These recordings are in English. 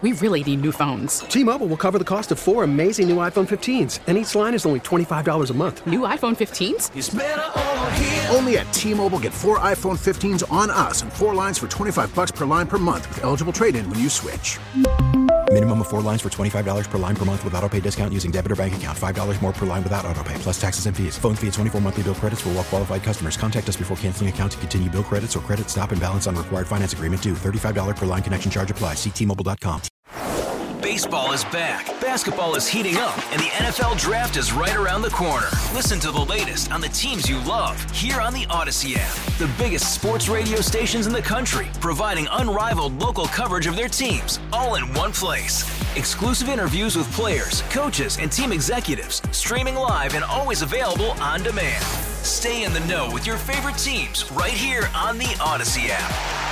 We really need new phones. T-Mobile will cover the cost of 4 amazing new iPhone 15s, and each line is only $25 a month. New iPhone 15s? It's better over here. Only at T-Mobile, get 4 iPhone 15s on us and 4 lines for $25 per line per month with eligible trade-in when you switch. Minimum of 4 lines for $25 per line per month with autopay discount using debit or bank account. $5 more per line without autopay, plus taxes and fees. Phone fee at 24 monthly bill credits for well-qualified customers. Contact us before canceling account to continue bill credits or credit stop and balance on required finance agreement due. $35 per line connection charge applies. See T-Mobile.com. Baseball is back, basketball is heating up, and the NFL Draft is right around the corner. Listen to the latest on the teams you love here on the Odyssey app. The biggest sports radio stations in the country, providing unrivaled local coverage of their teams, all in one place. Exclusive interviews with players, coaches, and team executives, streaming live and always available on demand. Stay in the know with your favorite teams right here on the Odyssey app.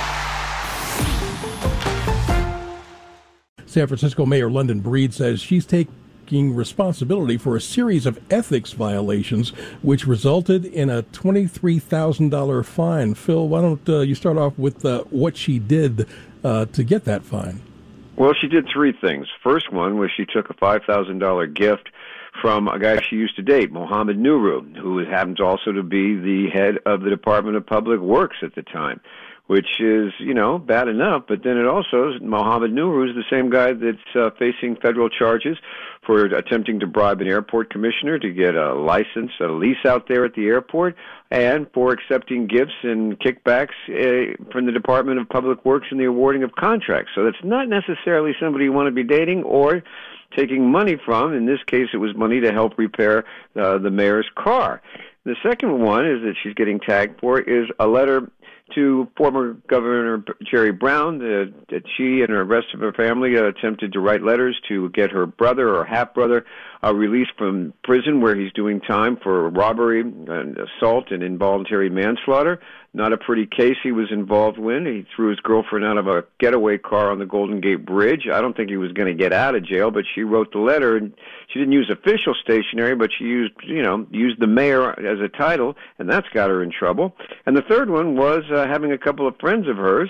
San Francisco Mayor London Breed says she's taking responsibility for a series of ethics violations, which resulted in a $23,000 fine. Phil, why don't you start off with what she did to get that fine? Well, she did 3 things. First one was she took a $5,000 gift from a guy she used to date, Mohammed Nuru, who happens also to be the head of the Department of Public Works at the time, which is, bad enough. But then it also, Mohammed Nuru is the same guy that's facing federal charges for attempting to bribe an airport commissioner to get a license, a lease out there at the airport, and for accepting gifts and kickbacks from the Department of Public Works in the awarding of contracts. So that's not necessarily somebody you want to be dating or taking money from. In this case, it was money to help repair the mayor's car. The second one is that she's getting tagged for is a letter to former Governor Jerry Brown that she and the rest of her family attempted to write letters to get her brother or half-brother released from prison where he's doing time for robbery and assault and involuntary manslaughter. Not a pretty case he was involved in. He threw his girlfriend out of a getaway car on the Golden Gate Bridge. I don't think he was going to get out of jail, but she wrote the letter, and she didn't use official stationery, but she used the mayor as a title, and that's got her in trouble. And the third one was having a couple of friends of hers,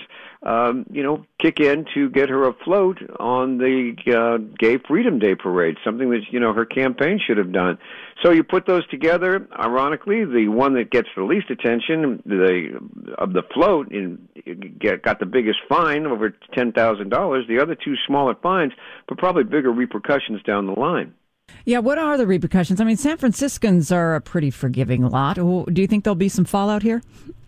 kick in to get her afloat on the Gay Freedom Day parade, something that, her campaign should have done. So you put those together, ironically, the one that gets the least attention, of the float, got the biggest fine, over $10,000. The other 2 smaller fines, but probably bigger repercussions down the line. Yeah, what are the repercussions? I mean, San Franciscans are a pretty forgiving lot. Do you think there'll be some fallout here?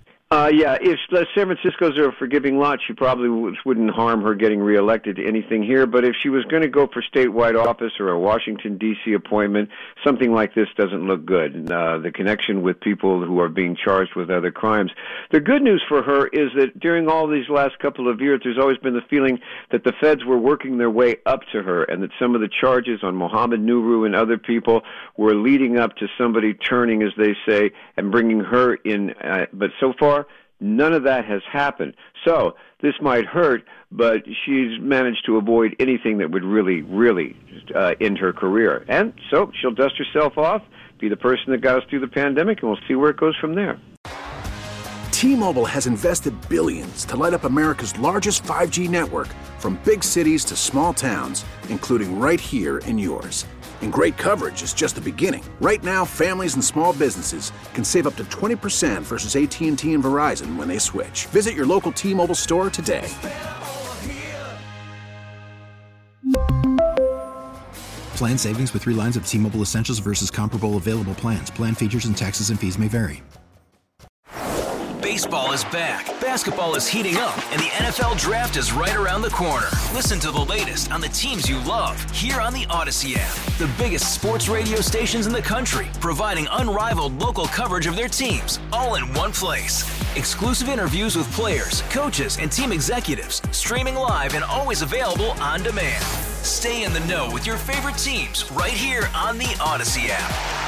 If San Francisco's are a forgiving lot, she probably wouldn't harm her getting reelected to anything here. But if she was going to go for statewide office or a Washington, D.C. appointment, something like this doesn't look good. The connection with people who are being charged with other crimes. The good news for her is that during all these last couple of years, there's always been the feeling that the feds were working their way up to her and that some of the charges on Mohammed Nuru and other people were leading up to somebody turning, as they say, and bringing her in. But so far, none of that has happened. So this might hurt, but she's managed to avoid anything that would really, really end her career. And so she'll dust herself off, be the person that got us through the pandemic, and we'll see where it goes from there. T-Mobile has invested billions to light up America's largest 5G network, from big cities to small towns, including right here in yours. And great coverage is just the beginning. Right now, families and small businesses can save up to 20% versus AT&T and Verizon when they switch. Visit your local T-Mobile store today. Plan savings with 3 lines of T-Mobile Essentials versus comparable available plans. Plan features and taxes and fees may vary. Baseball is back, basketball is heating up, and the NFL Draft is right around the corner. Listen to the latest on the teams you love here on the Odyssey app. The biggest sports radio stations in the country, providing unrivaled local coverage of their teams, all in one place. Exclusive interviews with players, coaches, and team executives, streaming live and always available on demand. Stay in the know with your favorite teams right here on the Odyssey app.